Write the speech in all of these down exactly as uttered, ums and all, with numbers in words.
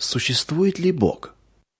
Существует ли Бог?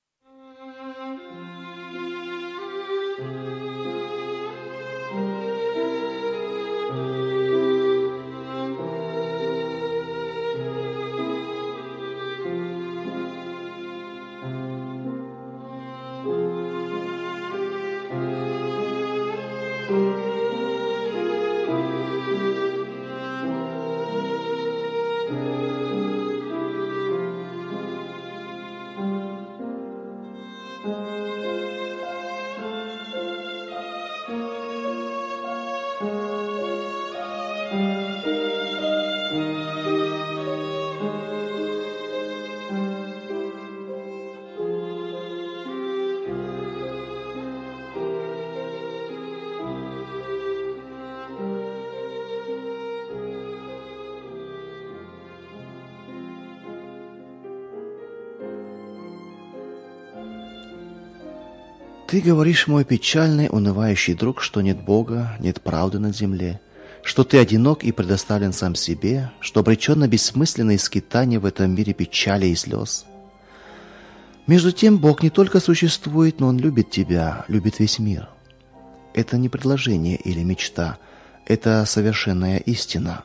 Ты говоришь, мой печальный, унывающий друг, что нет Бога, нет правды на земле, что ты одинок и предоставлен сам себе, что обречен на бессмысленные скитания в этом мире печали и слез. Между тем, Бог не только существует, но Он любит тебя, любит весь мир. Это не предложение или мечта, это совершенная истина.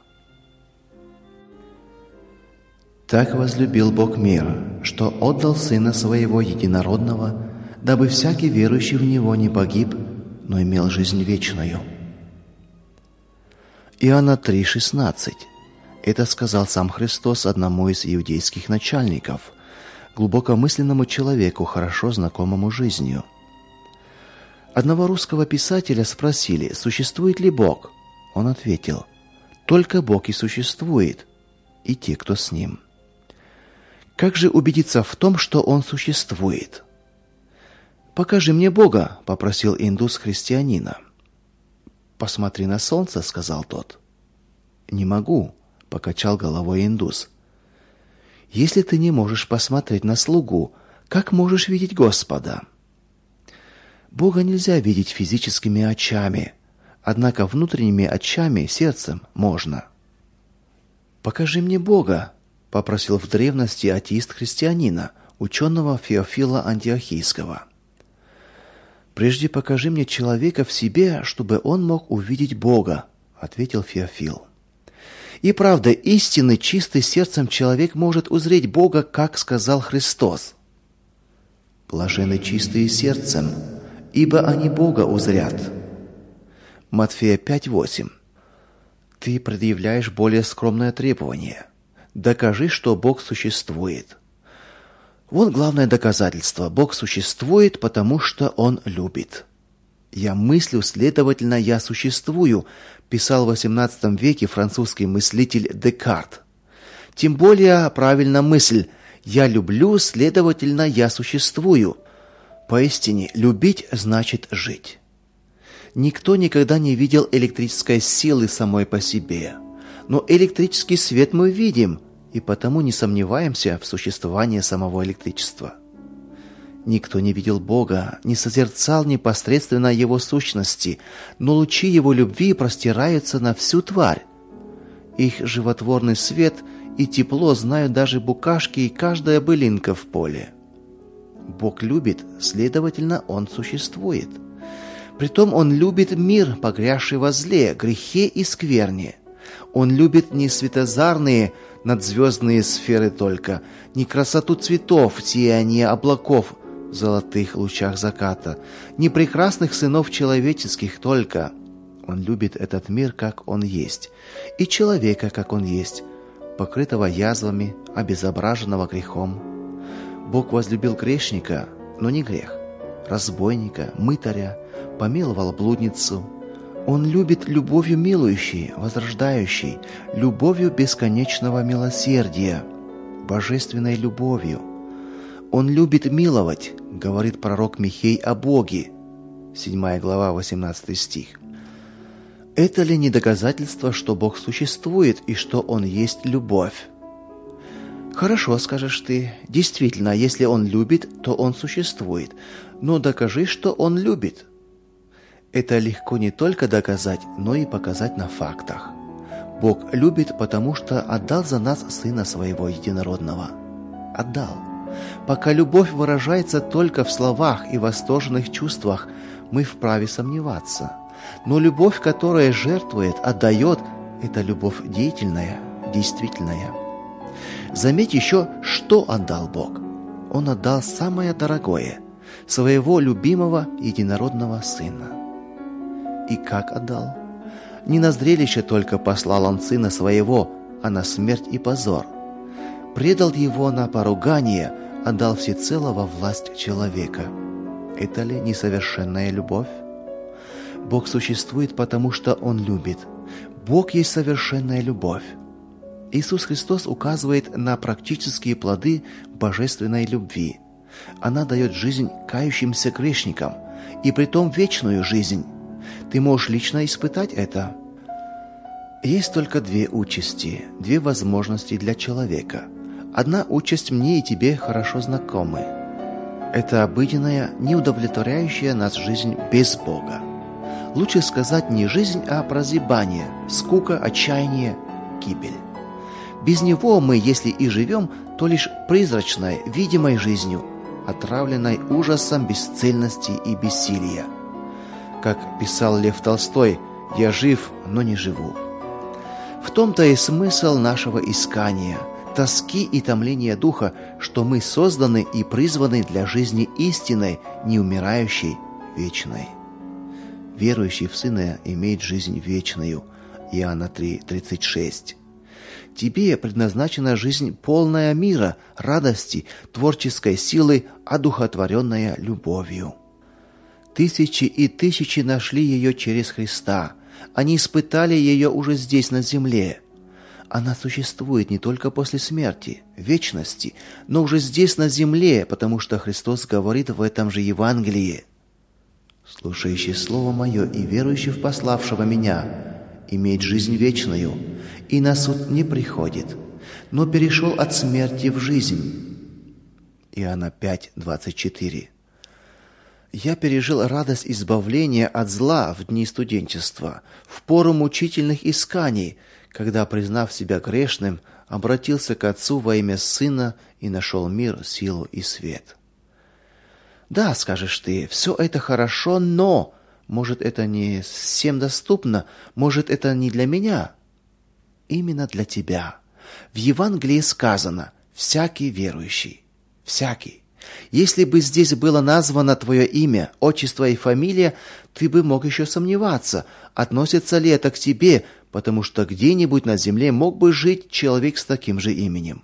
Так возлюбил Бог мир, что отдал Сына Своего Единородного, дабы всякий верующий в Него не погиб, но имел жизнь вечную. Иоанна три шестнадцать. Это сказал сам Христос одному из иудейских начальников, глубокомысленному человеку, хорошо знакомому жизнью. Одного русского писателя спросили, существует ли Бог. Он ответил: только Бог и существует, и те, кто с Ним. Как же убедиться в том, что Он существует? «Покажи мне Бога», — попросил индус христианина. «Посмотри на солнце», — сказал тот. «Не могу», — покачал головой индус. «Если ты не можешь посмотреть на слугу, как можешь видеть Господа?» Бога нельзя видеть физическими очами, однако внутренними очами, сердцем можно. «Покажи мне Бога», — попросил в древности атеист христианина, ученого Феофила Антиохийского. «Прежде покажи мне человека в себе, чтобы он мог увидеть Бога», — ответил Феофил. И правда, истинный, чистый сердцем человек может узреть Бога, как сказал Христос. «Блаженны чистые сердцем, ибо они Бога узрят». Матфея пять восемь. Ты предъявляешь более скромное требование. Докажи, что Бог существует. Вот главное доказательство. Бог существует, потому что Он любит. «Я мыслю, следовательно, я существую», писал в восемнадцатом веке французский мыслитель Декарт. Тем более правильна мысль «я люблю, следовательно, я существую». Поистине, любить значит жить. Никто никогда не видел электрической силы самой по себе. Но электрический свет мы видим, и потому не сомневаемся в существовании самого электричества. Никто не видел Бога, не созерцал непосредственно Его сущности, но лучи Его любви простираются на всю тварь. Их животворный свет и тепло знают даже букашки и каждая былинка в поле. Бог любит, следовательно, Он существует. Притом Он любит мир, погрязший во зле, грехе и скверне. Он любит не светозарные надзвездные сферы только, не красоту цветов, сияние облаков в золотых лучах заката, не прекрасных сынов человеческих только. Он любит этот мир, как он есть, и человека, как он есть, покрытого язвами, обезображенного грехом. Бог возлюбил грешника, но не грех, разбойника, мытаря, помиловал блудницу. Он любит любовью милующей, возрождающей, любовью бесконечного милосердия, божественной любовью. Он любит миловать, говорит пророк Михей о Боге, седьмая глава, восемнадцатый стих. Это ли не доказательство, что Бог существует и что Он есть любовь? Хорошо, скажешь ты, действительно, если Он любит, то Он существует, но докажи, что Он любит. Это легко не только доказать, но и показать на фактах. Бог любит, потому что отдал за нас Сына Своего Единородного. Отдал. Пока любовь выражается только в словах и восторженных чувствах, мы вправе сомневаться. Но любовь, которая жертвует, отдает, это любовь деятельная, действительная. Заметь еще, что отдал Бог. Он отдал самое дорогое – своего любимого единородного Сына. И как отдал? Не на зрелище только послал Он Сына Своего, а на смерть и позор. Предал Его на поругание, отдал всецело во власть человека. Это ли несовершенная любовь? Бог существует, потому что Он любит. Бог есть совершенная любовь. Иисус Христос указывает на практические плоды божественной любви. Она дает жизнь кающимся грешникам, и притом вечную жизнь. Ты можешь лично испытать это. Есть только две участи, две возможности для человека. Одна участь мне и тебе хорошо знакомы. Это обыденная, неудовлетворяющая нас жизнь без Бога. Лучше сказать не жизнь, а прозябание, скука, отчаяние, гибель. Без Него мы, если и живем, то лишь призрачной, видимой жизнью, отравленной ужасом бесцельности и бессилия. Как писал Лев Толстой, «Я жив, но не живу». В том-то и смысл нашего искания, тоски и томления духа, что мы созданы и призваны для жизни истинной, неумирающей, вечной. Верующий в Сына имеет жизнь вечную. Иоанна три тридцать шесть. Тебе предназначена жизнь полная мира, радости, творческой силы, одухотворенная любовью. Тысячи и тысячи нашли ее через Христа. Они испытали ее уже здесь, на земле. Она существует не только после смерти, вечности, но уже здесь, на земле, потому что Христос говорит в этом же Евангелии: «Слушающий Слово Мое и верующий в пославшего Меня имеет жизнь вечную, и на суд не приходит, но перешел от смерти в жизнь». Иоанна пять двадцать четыре. Я пережил радость избавления от зла в дни студенчества, в пору мучительных исканий, когда, признав себя грешным, обратился к Отцу во имя Сына и нашел мир, силу и свет. Да, скажешь ты, все это хорошо, но, может, это не всем доступно, может, это не для меня. Именно для тебя. В Евангелии сказано «всякий верующий». Всякий. Если бы здесь было названо твое имя, отчество и фамилия, ты бы мог еще сомневаться, относится ли это к тебе, потому что где-нибудь на земле мог бы жить человек с таким же именем.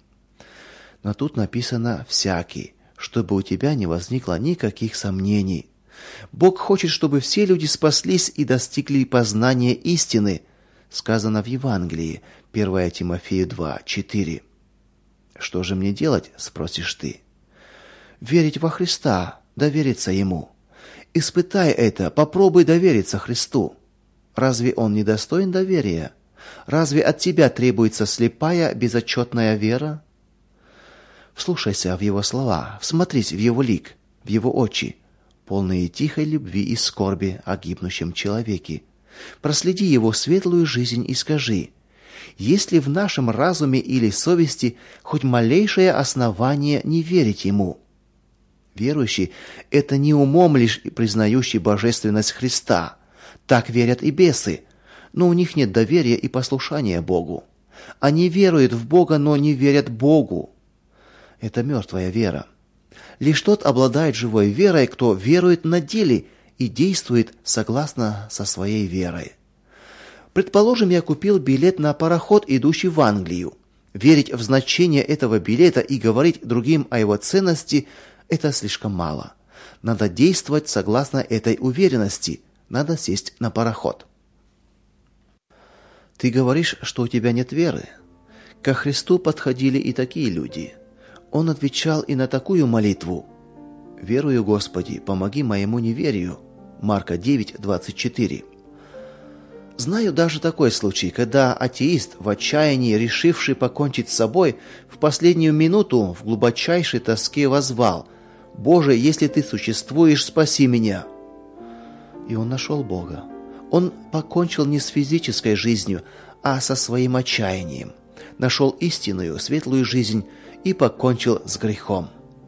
Но тут написано «всякий», чтобы у тебя не возникло никаких сомнений. Бог хочет, чтобы все люди спаслись и достигли познания истины, сказано в Евангелии, первое Тимофею два четыре. Что же мне делать, спросишь ты? Верить во Христа, довериться Ему. Испытай это, попробуй довериться Христу. Разве Он не достоин доверия? Разве от тебя требуется слепая, безотчетная вера? Вслушайся в Его слова, всмотрись в Его лик, в Его очи, полные тихой любви и скорби о гибнущем человеке. Проследи Его светлую жизнь и скажи: есть ли в нашем разуме или совести хоть малейшее основание не верить Ему? Верующий – это не умом лишь признающий божественность Христа. Так верят и бесы, но у них нет доверия и послушания Богу. Они веруют в Бога, но не верят Богу. Это мертвая вера. Лишь тот обладает живой верой, кто верует на деле и действует согласно со своей верой. Предположим, я купил билет на пароход, идущий в Англию. Верить в значение этого билета и говорить другим о его ценности – это слишком мало. Надо действовать согласно этой уверенности. Надо сесть на пароход. Ты говоришь, что у тебя нет веры. Ко Христу подходили и такие люди. Он отвечал и на такую молитву: «Верую, Господи, помоги моему неверию». Марка девять двадцать четыре. Знаю даже такой случай, когда атеист, в отчаянии решивший покончить с собой, в последнюю минуту в глубочайшей тоске воззвал: «Боже, если Ты существуешь, спаси меня!» И он нашел Бога. Он покончил не с физической жизнью, а со своим отчаянием. Нашел истинную, светлую жизнь и покончил с грехом.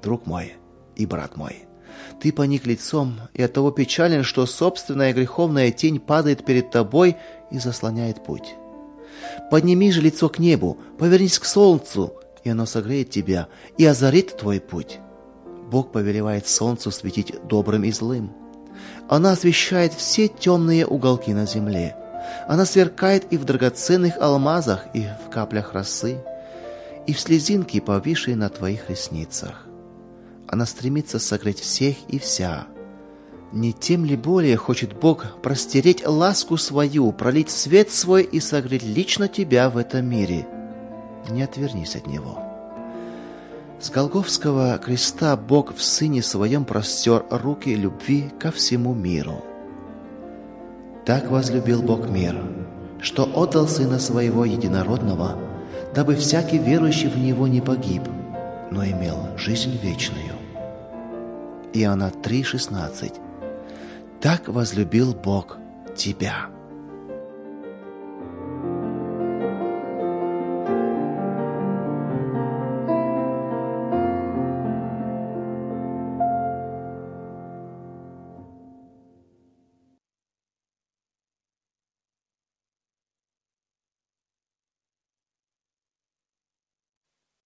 друг мой и брат мой, ты поник лицом и оттого печален, что собственная греховная тень падает перед тобой и заслоняет путь. Подними же лицо к небу, повернись к солнцу, и оно согреет тебя и озарит твой путь. Бог повелевает солнцу светить добрым и злым. Она освещает все темные уголки на земле. Она сверкает и в драгоценных алмазах, и в каплях росы, и в слезинке, повисшей на твоих ресницах. Она стремится согреть всех и вся. Не тем ли более хочет Бог простереть ласку свою, пролить свет свой и согреть лично тебя в этом мире? Не отвернись от Него. С Голгофского креста Бог в Сыне Своем простер руки любви ко всему миру. Так возлюбил Бог мир, что отдал Сына Своего Единородного, дабы всякий верующий в Него не погиб, но имел жизнь вечную. Иоанна три шестнадцать. Так возлюбил Бог тебя.